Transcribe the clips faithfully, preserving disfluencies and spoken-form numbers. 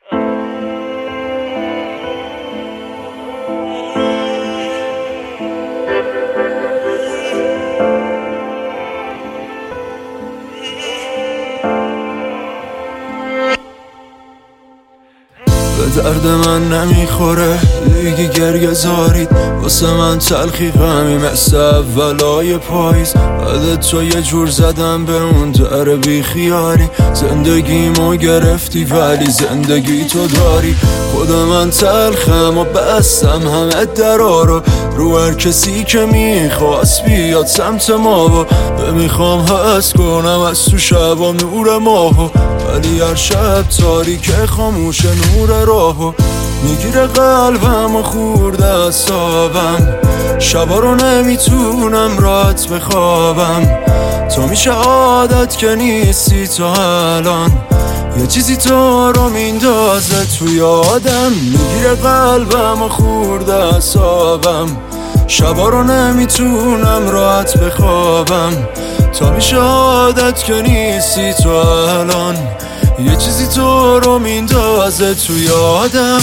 به درد من نمیخوره دیگه گریه زارید واسه من تلخی غمی مثل اولای پاییز. بعد تو یه جور زدم به اون در بی خیالی، زندگیمو گرفتی ولی زندگی تو داری. خود من تلخم و بستم همه درا رو رو هر کسی که میخواست بیاد سمت ما و نمیخوام حس کنم از تو شبام نور ماهو، ولی هر شب تاریک خاموش نور راهو میگیره قلبم و خورده اعصابم. شبا رو نمیتونم راحت بخوابم، تو میشه عادت که نیستی تو الان. یه چیزی تو رو میندازه توی آدم، میگیره قلبم و خورده اعصابم. شبا رو نمیتونم راحت بخوابم، تا میشه عادت که نیستی تو الان. یه چیزی تو رو میندازه توی آدم.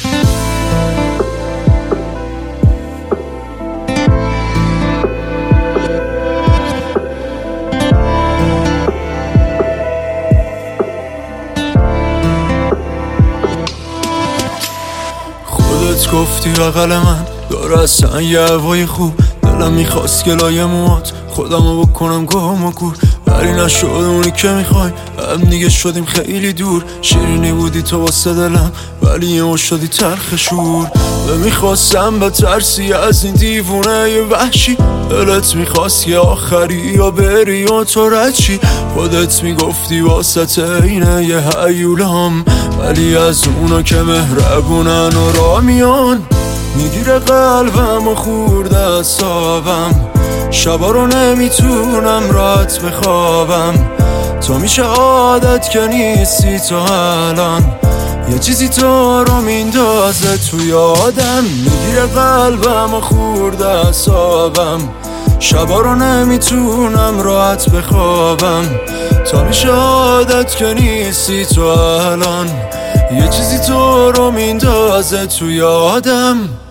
خودت گفتی بغل من داره اصلا یه هوای خوب، دلم میخواست گلای موات خودمو بکنم گم و گور، ولی نشد اونی که میخوای. هم دیگه شدیم خیلی دور، شیرینی بودی تو واسه دلم ولی یه شدی تلخ شور. میخواستم به ترسی از این دیوونه یه وحشی، دلت میخواست یه آخری یا بری و تو رد چی. خودت میگفتی واسه اینه یه هیولام، ولی از اونا که مهربونن و را میان. میگیره قلبم و خورده اعصابم، شبا رو نمیتونم راحت بخوابم، تو میشه عادت که نیستی تو الان. یه چیزی تو رو میندازه توی آدم، میگیره قلبم و خورده اعصابم. شبا رو نمیتونم راحت بخوابم، تا میشه عادت که نیستی تو الان. یه چیزی تو رو میندازه توی آدم.